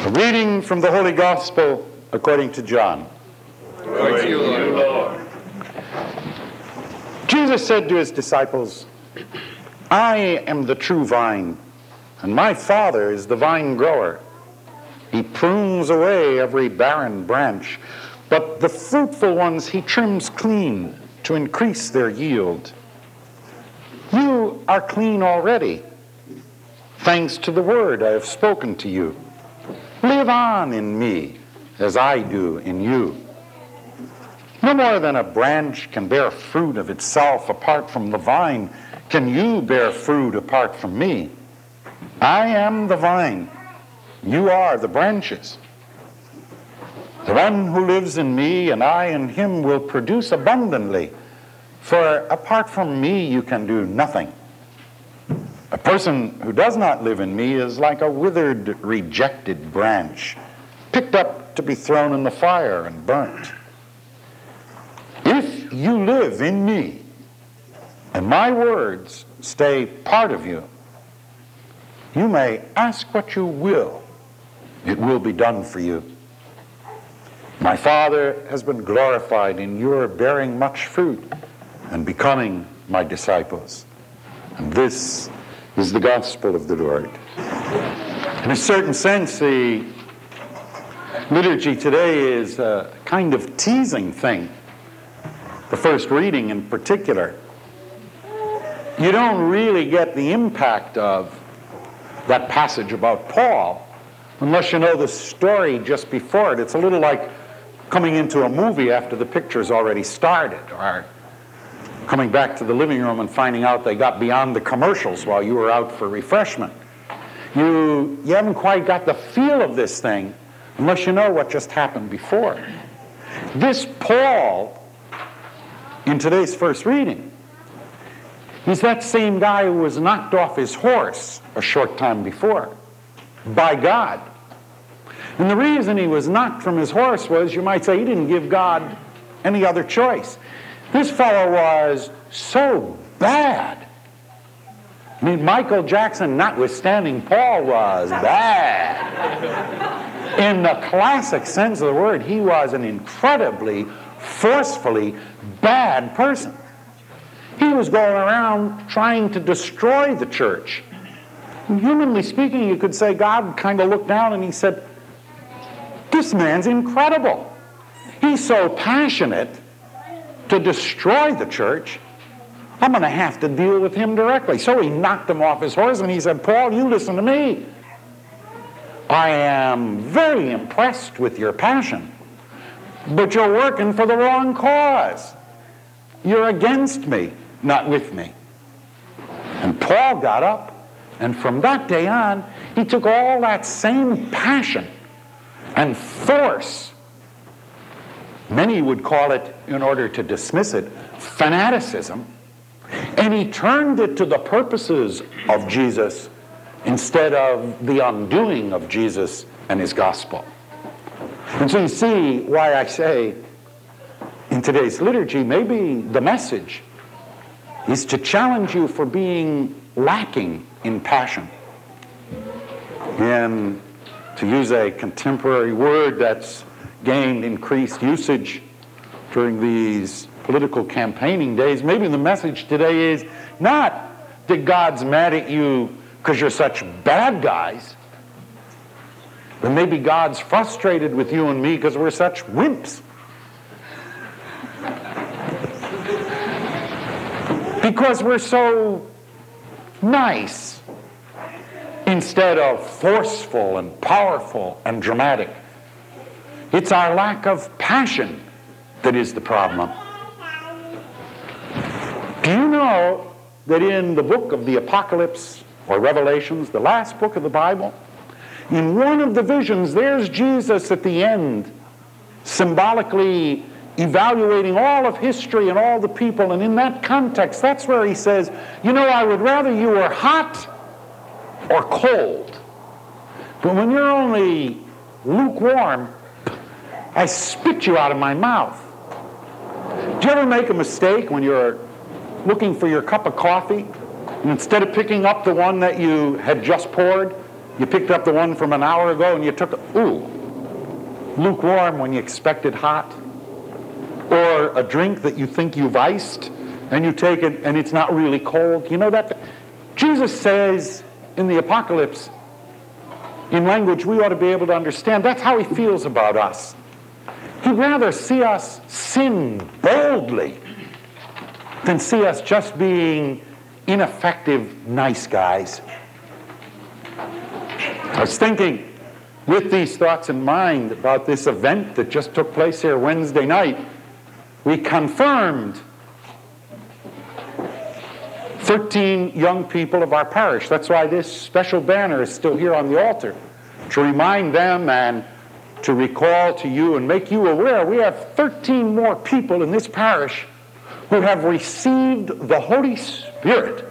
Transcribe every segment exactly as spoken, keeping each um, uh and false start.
A reading from the Holy Gospel according to John. Glory to you, Lord. Jesus said to his disciples, I am the true vine, and my Father is the vine grower. He prunes away every barren branch, but the fruitful ones he trims clean to increase their yield. You are clean already, thanks to the word I have spoken to you. Live on in me as I do in you. No more than a branch can bear fruit of itself apart from the vine, can you bear fruit apart from me. I am the vine, you are the branches. The one who lives in me and I in him will produce abundantly, for apart from me you can do nothing. A person who does not live in me is like a withered, rejected branch, picked up to be thrown in the fire and burnt. If you live in me, and my words stay part of you, you may ask what you will. It will be done for you. My Father has been glorified in your bearing much fruit and becoming my disciples. And this is the gospel of the Lord. In a certain sense, the liturgy today is a kind of teasing thing. The first reading in particular. You don't really get the impact of that passage about Paul unless you know the story just before it. It's a little like coming into a movie after the picture's already started, or coming back to the living room and finding out they got beyond the commercials while you were out for refreshment. You, you haven't quite got the feel of this thing unless you know what just happened before. This Paul, in today's first reading, he's that same guy who was knocked off his horse a short time before by God. And the reason he was knocked from his horse was, you might say, he didn't give God any other choice. This fellow was so bad. I mean, Michael Jackson notwithstanding, Paul was bad. In the classic sense of the word, he was an incredibly, forcefully bad person. He was going around trying to destroy the church. Humanly speaking, you could say God kind of looked down and he said, this man's incredible. He's so passionate to destroy the church, I'm going to have to deal with him directly. So he knocked him off his horse and he said, Paul, you listen to me. I am very impressed with your passion, but you're working for the wrong cause. You're against me, not with me. And Paul got up, and from that day on, he took all that same passion and force. Many would call it, in order to dismiss it, fanaticism. And he turned it to the purposes of Jesus instead of the undoing of Jesus and his gospel. And so you see why I say in today's liturgy, maybe the message is to challenge you for being lacking in passion. And to use a contemporary word that's gained increased usage during these political campaigning days, maybe the message today is not that God's mad at you because you're such bad guys, but maybe God's frustrated with you and me because we're such wimps. Because we're so nice instead of forceful and powerful and dramatic. It's our lack of passion that is the problem. Do you know that in the book of the Apocalypse or Revelations, the last book of the Bible, in one of the visions, there's Jesus at the end, symbolically evaluating all of history and all the people, and in that context, that's where he says, you know, I would rather you were hot or cold, but when you're only lukewarm, I spit you out of my mouth. Do you ever make a mistake when you're looking for your cup of coffee, and instead of picking up the one that you had just poured, You picked up the one from an hour ago and you took it, ooh, lukewarm when you expected hot. Or a drink that you think you've iced and you take it and it's not really cold. You know that? Jesus says in the Apocalypse, in language we ought to be able to understand, that's how he feels about us. He'd rather see us sin boldly than see us just being ineffective nice guys. I was thinking, with these thoughts in mind about this event that just took place here Wednesday night, we confirmed thirteen young people of our parish. That's why this special banner is still here on the altar, to remind them and to recall to you and make you aware we have thirteen more people in this parish who have received the Holy Spirit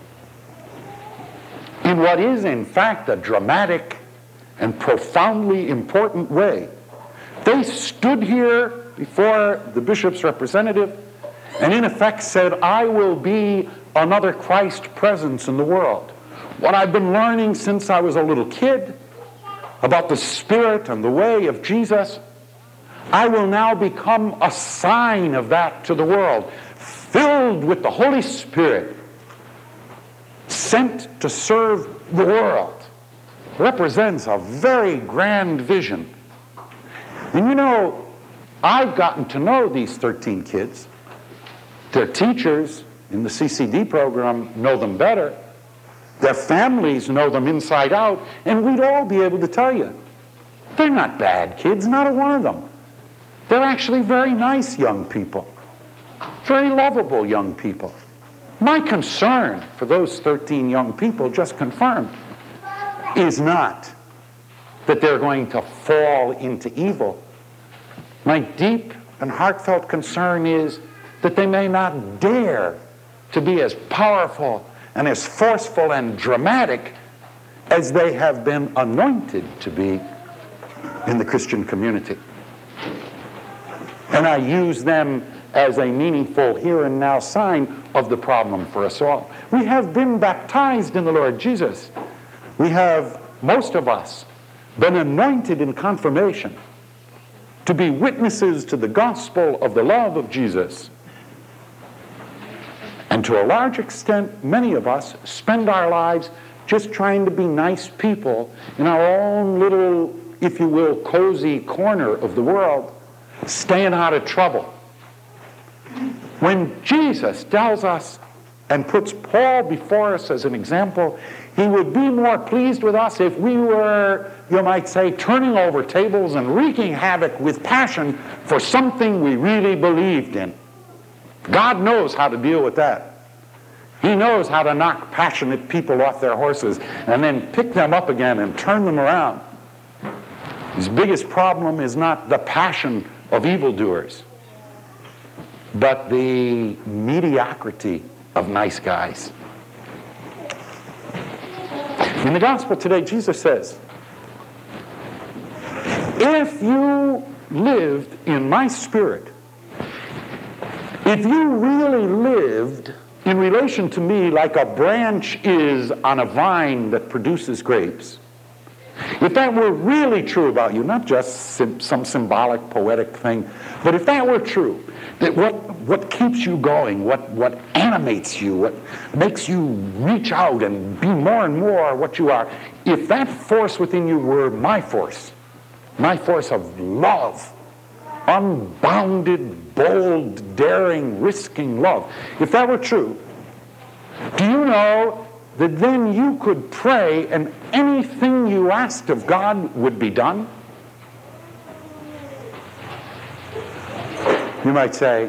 in what is in fact a dramatic and profoundly important way. They stood here before the bishop's representative and in effect said, I will be another Christ presence in the world. What I've been learning since I was a little kid about the Spirit and the way of Jesus, I will now become a sign of that to the world, filled with the Holy Spirit, sent to serve the world. Represents a very grand vision. And you know, I've gotten to know these thirteen kids. Their teachers in the C C D program know them better. Their families know them inside out, and we'd all be able to tell you, they're not bad kids, not a one of them. They're actually very nice young people, very lovable young people. My concern for those thirteen young people, just confirmed, is not that they're going to fall into evil. My deep and heartfelt concern is that they may not dare to be as powerful and as forceful and dramatic as they have been anointed to be in the Christian community. And I use them as a meaningful here and now sign of the problem for us all. We have been baptized in the Lord Jesus. We have, most of us, been anointed in confirmation to be witnesses to the gospel of the love of Jesus. And to a large extent, many of us spend our lives just trying to be nice people in our own little, if you will, cozy corner of the world, staying out of trouble. When Jesus tells us and puts Paul before us as an example, he would be more pleased with us if we were, you might say, turning over tables and wreaking havoc with passion for something we really believed in. God knows how to deal with that. He knows how to knock passionate people off their horses and then pick them up again and turn them around. His biggest problem is not the passion of evildoers, but the mediocrity of nice guys. In the gospel today, Jesus says, if you lived in my spirit, if you really lived in relation to me like a branch is on a vine that produces grapes, if that were really true about you, not just sim- some symbolic, poetic thing, but if that were true, that what, what keeps you going, what, what animates you, what makes you reach out and be more and more what you are, if that force within you were my force, my force of love, unbounded, bold, daring, risking love, if that were true, do you know that then you could pray and anything you asked of God would be done? You might say,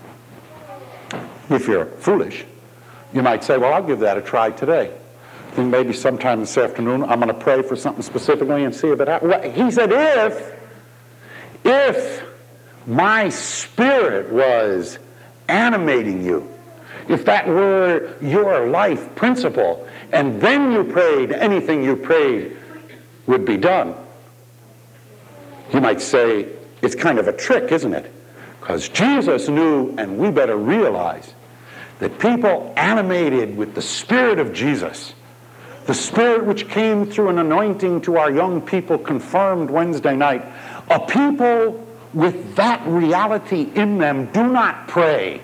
if you're foolish, you might say, well, I'll give that a try today. I think maybe sometime this afternoon I'm going to pray for something specifically and see if it happens. Well, he said, if, if my spirit was animating you, if that were your life principle, and then you prayed, anything you prayed would be done. You might say, it's kind of a trick, isn't it? Because Jesus knew, and we better realize, that people animated with the Spirit of Jesus The Spirit which came through an anointing to our young people confirmed Wednesday night. A people with that reality in them do not pray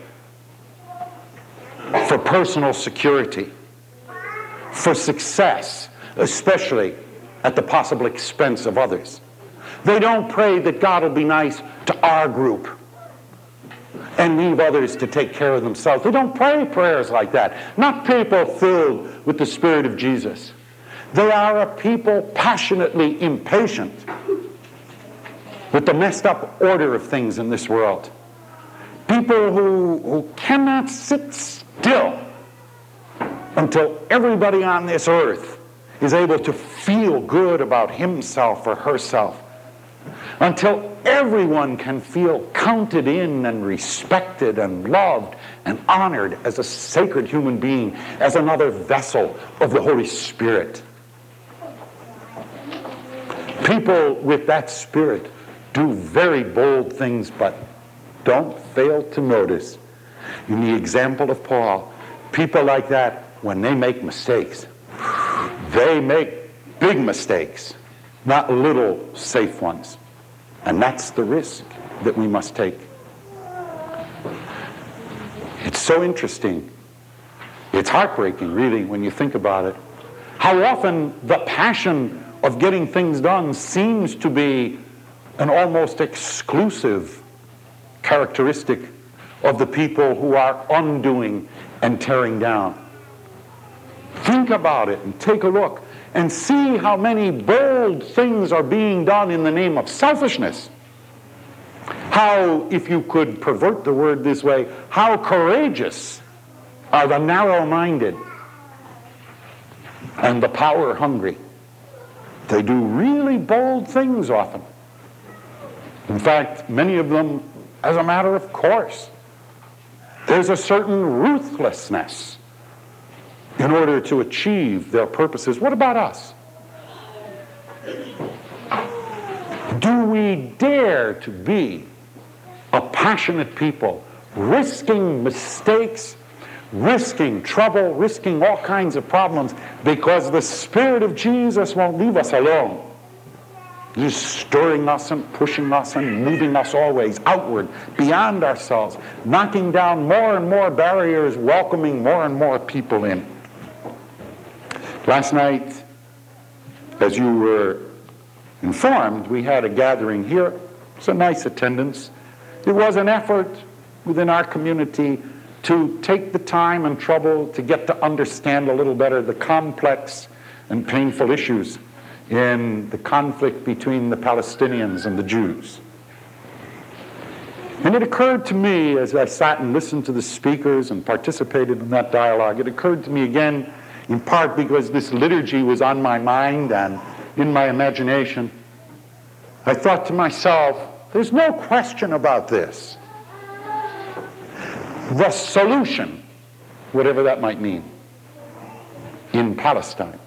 for personal security, for success, especially at the possible expense of others. They don't pray that God will be nice to our group and leave others to take care of themselves. They don't pray prayers like that. Not people filled with the Spirit of Jesus. They are a people passionately impatient with the messed up order of things in this world. People who, who cannot sit still until everybody on this earth is able to feel good about himself or herself, until everyone can feel counted in and respected and loved and honored as a sacred human being, as another vessel of the Holy Spirit. People with that spirit do very bold things, but don't fail to notice, in the example of Paul, people like that, when they make mistakes, they make big mistakes, not little safe ones. And that's the risk that we must take. It's so interesting. It's heartbreaking, really, when you think about it. How often the passion of getting things done seems to be an almost exclusive characteristic of the people who are undoing and tearing down. Think about it and take a look and see how many bold things are being done in the name of selfishness. How, if you could pervert the word this way, how courageous are the narrow-minded and the power-hungry. They do really bold things often. In fact, many of them as a matter of course. There's a certain ruthlessness in order to achieve their purposes. What about us? Do we dare to be a passionate people, risking mistakes, risking trouble, risking all kinds of problems, because the Spirit of Jesus won't leave us alone? He's stirring us and pushing us and moving us always outward, beyond ourselves, knocking down more and more barriers, welcoming more and more people in. Last night, as you were informed, we had a gathering here. It was a nice attendance. It was an effort within our community to take the time and trouble to get to understand a little better the complex and painful issues in the conflict between the Palestinians and the Jews. And it occurred to me as I sat and listened to the speakers and participated in that dialogue, it occurred to me again, in part because this liturgy was on my mind and in my imagination. I thought to myself, there's no question about this. The solution, whatever that might mean, in Palestine,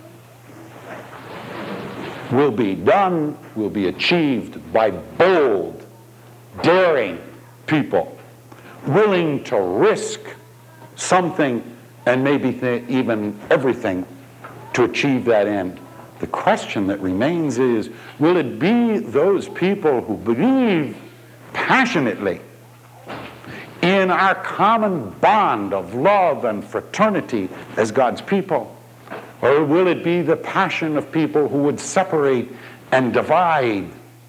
will be done, will be achieved by bold, daring people, willing to risk something and maybe th- even everything to achieve that end. The question that remains is, will it be those people who believe passionately in our common bond of love and fraternity as God's people? Or will it be the passion of people who would separate and divide?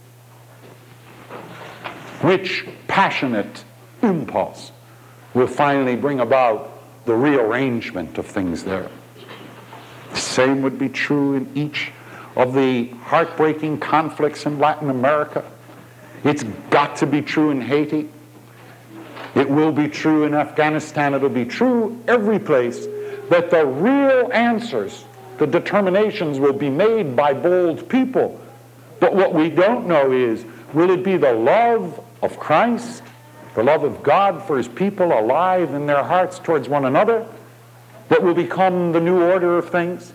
Which passionate impulse will finally bring about the rearrangement of things there? The same would be true in each of the heartbreaking conflicts in Latin America. It's got to be true in Haiti. It will be true in Afghanistan. It'll be true every place, that the real answers, the determinations will be made by bold people. But what we don't know is, will it be the love of Christ, the love of God for his people alive in their hearts towards one another, that will become the new order of things?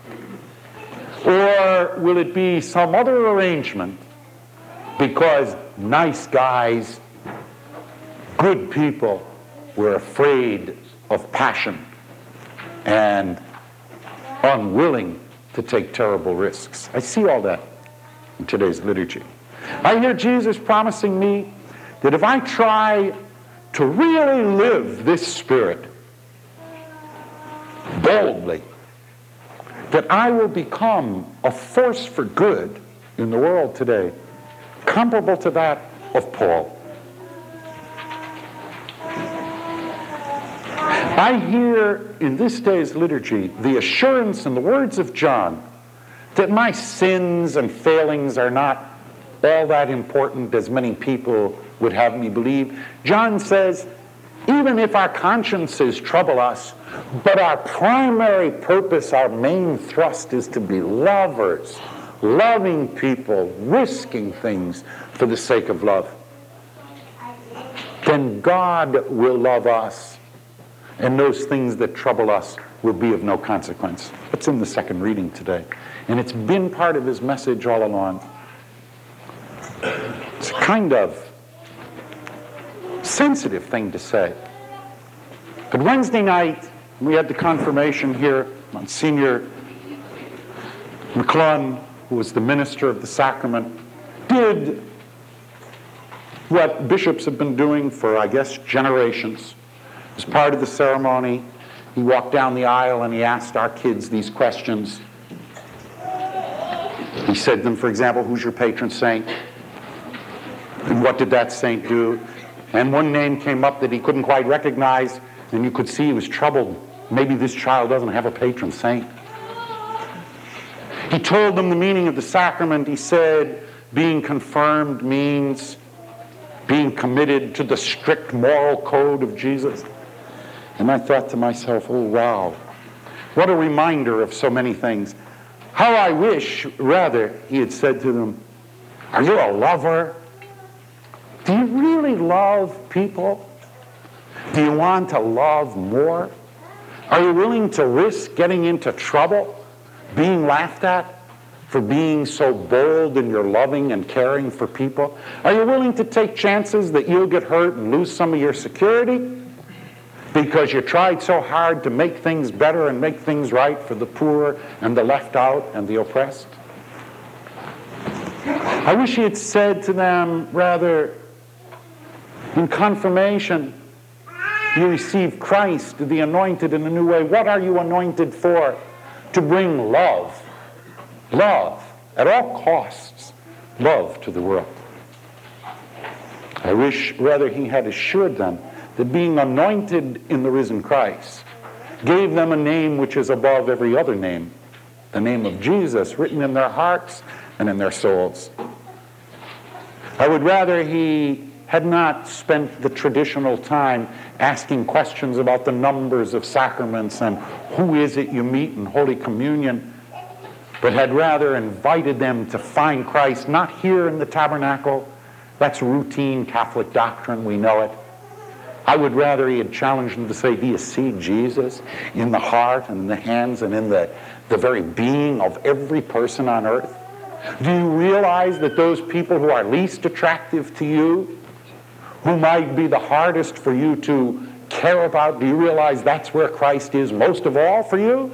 Or will it be some other arrangement because nice guys, good people, were afraid of passion and unwilling to take terrible risks. I see all that in today's liturgy. I hear Jesus promising me that if I try to really live this Spirit boldly, that I will become a force for good in the world today, comparable to that of Paul. I hear in this day's liturgy the assurance in the words of John that my sins and failings are not all that important as many people would have me believe. John says, even if our consciences trouble us, but our primary purpose, our main thrust is to be lovers, loving people, risking things for the sake of love, then God will love us, and those things that trouble us will be of no consequence. That's in the second reading today. And it's been part of his message all along. It's a kind of sensitive thing to say. But Wednesday night, we had the confirmation here. Monsignor McClung, who was the minister of the sacrament, did what bishops have been doing for, I guess, generations. As part of the ceremony, he walked down the aisle and he asked our kids these questions. He said to them, for example, who's your patron saint? And what did that saint do? And one name came up that he couldn't quite recognize, and you could see he was troubled. Maybe this child doesn't have a patron saint. He told them the meaning of the sacrament. He said, being confirmed means being committed to the strict moral code of Jesus. And I thought to myself, oh, wow, what a reminder of so many things. How I wish, rather, he had said to them, are you a lover? Do you really love people? Do you want to love more? Are you willing to risk getting into trouble, being laughed at for being so bold in your loving and caring for people? Are you willing to take chances that you'll get hurt and lose some of your security because you tried so hard to make things better and make things right for the poor and the left out and the oppressed? I wish he had said to them, rather, in confirmation, you receive Christ, the anointed, in a new way. What are you anointed for? To bring love. Love, at all costs, love to the world. I wish, rather, he had assured them that being anointed in the risen Christ gave them a name which is above every other name, the name of Jesus, written in their hearts and in their souls. I would rather he had not spent the traditional time asking questions about the numbers of sacraments and who is it you meet in Holy Communion, but had rather invited them to find Christ, not here in the tabernacle. That's routine Catholic doctrine, we know it. I would rather he had challenged them to say, do you see Jesus in the heart and in the hands and in the, the very being of every person on earth? Do you realize that those people who are least attractive to you, who might be the hardest for you to care about, do you realize that's where Christ is most of all for you?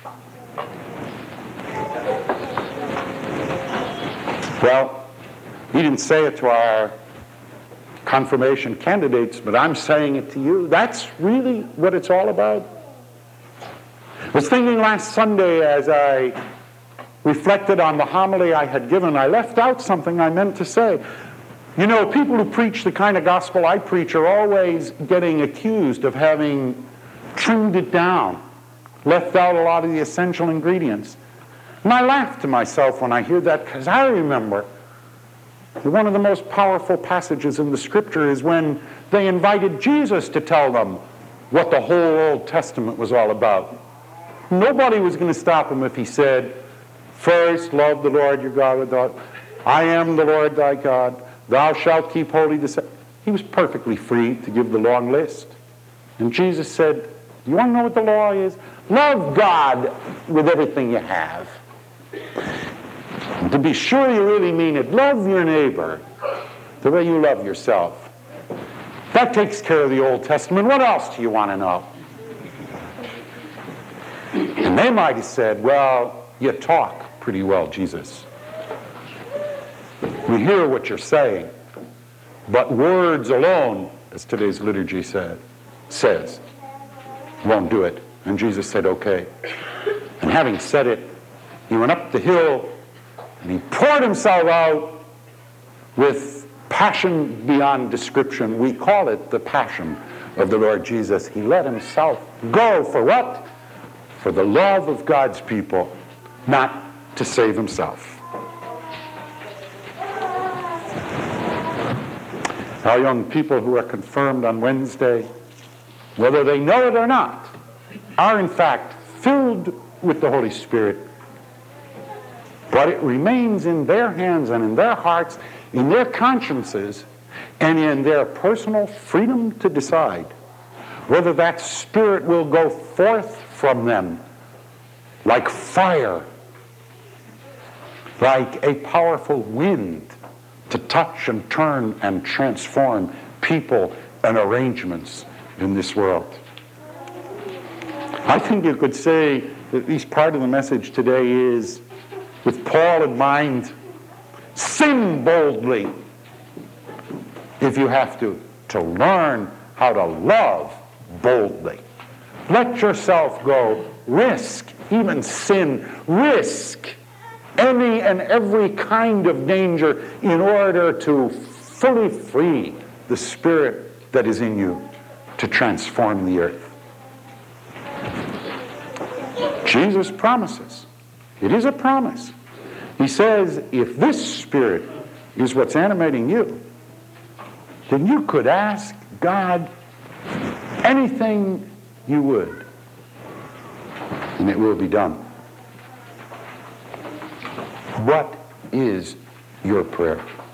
Well, he didn't say it to our confirmation candidates, but I'm saying it to you. That's really what it's all about. I was thinking last Sunday as I reflected on the homily I had given, I left out something I meant to say. You know, people who preach the kind of gospel I preach are always getting accused of having trimmed it down, left out a lot of the essential ingredients. And I laugh to myself when I hear that, because I remember that one of the most powerful passages in the Scripture is when they invited Jesus to tell them what the whole Old Testament was all about. Nobody was going to stop him if he said, first, love the Lord your God with all. I am the Lord thy God. Thou shalt keep holy the Sabbath. He was perfectly free to give the long list. And Jesus said, you want to know what the law is? Love God with everything you have. And to be sure you really mean it, love your neighbor the way you love yourself. That takes care of the Old Testament. What else do you want to know? And they might have said, well, you talk pretty well, Jesus. We hear what you're saying, but words alone, as today's liturgy said, says, won't do it. And Jesus said, okay. And having said it, he went up the hill and he poured himself out with passion beyond description. We call it the passion of the Lord Jesus. He let himself go for what? For the love of God's people, not to save himself. Our young people who are confirmed on Wednesday, whether they know it or not, are in fact filled with the Holy Spirit. But it remains in their hands and in their hearts, in their consciences, and in their personal freedom to decide whether that Spirit will go forth from them like fire, like a powerful wind, to touch and turn and transform people and arrangements in this world. I think you could say that at least part of the message today is, with Paul in mind, sin boldly if you have to, to learn how to love boldly. Let yourself go. Risk, even sin. Risk any and every kind of danger in order to fully free the Spirit that is in you to transform the earth. Jesus promises. It is a promise. He says, if this Spirit is what's animating you, then you could ask God anything you would, and it will be done. What is your prayer?